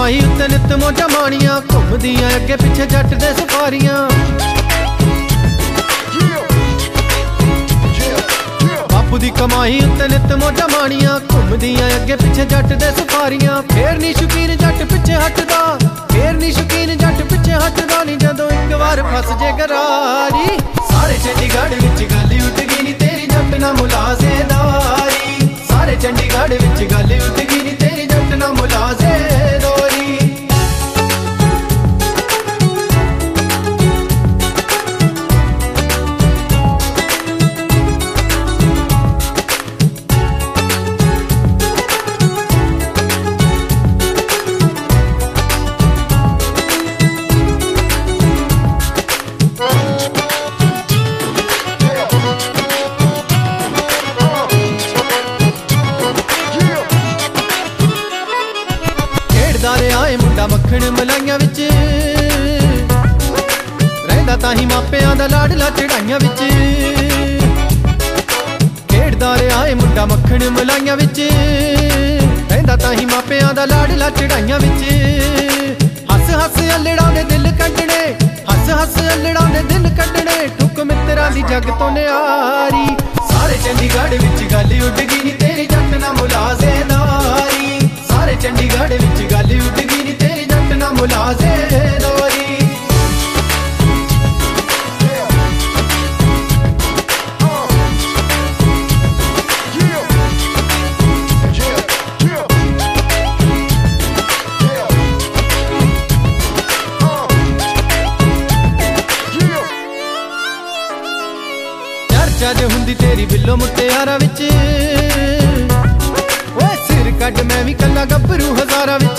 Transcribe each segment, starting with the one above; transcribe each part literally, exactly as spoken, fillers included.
कमाई उत्ते नित मौजा माणियां, घुमदियां अगे पिछे जट दे सफारियां। बापू दी कमाई उत्ते नित मौजा माणियां, घुमदियां अगे पिछे जट दे सफारियां। फेर नी शौकीन जट पिछे हटदा, फेर नी शौकीन जट पिछे हटदा नी, जदों इक वार फस जे गरारी। सारे चंडीगढ़ विच गल उठ गई नी तेरी जट ना मुलाजेदारी। सारे चंडीगढ़ विच गल उठ गई नी तेरी जट ना मुलाजेदारी। आए मुंडा मक्खण मलाइयां विच, रहिंदा ताही मापियां दा लाडला चढ़ाइयां विच। खेड़दा रिहा आए मुंडा मक्खण मलाइयां विच, रहिंदा ताही मापियां दा लाडला चढ़ाइयां विच। हस हस अल्लड़ां दे दिल कड्डणे, हस हस अल्लड़ां दे दिल कड्डणे, ठुक मित्तरां दी जग तो न्यारी। सारे चंडीगढ़ विच गल उड गई नी तेरी जट ना मुलाजेदारी। सारे चंडीगढ़ विच गल उड गई नी तेरी जट ना मुलाजेदारी। चर्चा जो हुंदी तेरी बिल्लो मुटियारा विच, सिर कड मैं भी कला गभरू हजारा विच।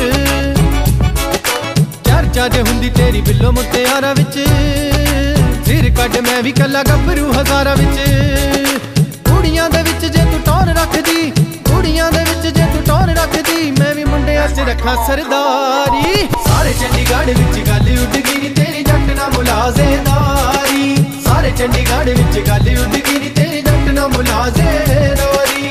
चर्चा जो हुंदी तेरी बिल्लो मुटियारा विच, सिर कड मैं भी कला गभरू हजारा विच। कुड़ियां दे विच जे तू टौर रखदी, कुड़ियां दे विच जे तू टौर रखदी, मैं भी मुंडियां च रखा सरदारी। सारे चंडीगढ़ विच गल उड गई नी तेरी जट ना मुलाजेदारी। सारे चंडीगढ़ विच गल उड गई नी तेरी जट ना मुलाजेदारी।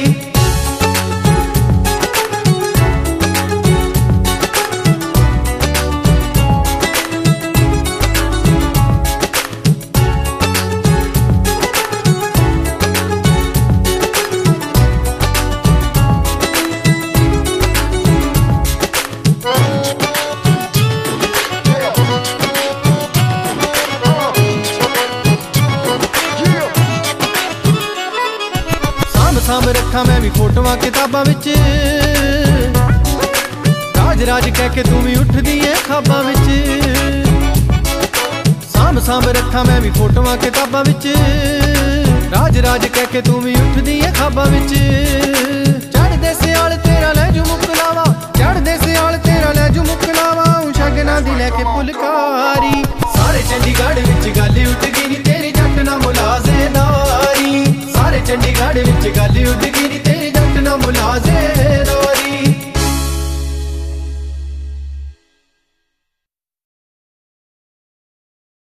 साम रखा मैं भी फोटोआं किताबां विच, राज राज कह के तू भी उठदी है ख्वाबां विच। साम साम रखा मैं भी फोटोआं किताबां विच, राज राज कह के तू भी उठदी है ख्वाबां विच। चढ़दे सियाल तेरा लै जू मुकलावा, चढ़दे सियाल तेरा लै जू मुकलावा, शगना दी लैके फुलकारी। सारे चंडीगढ़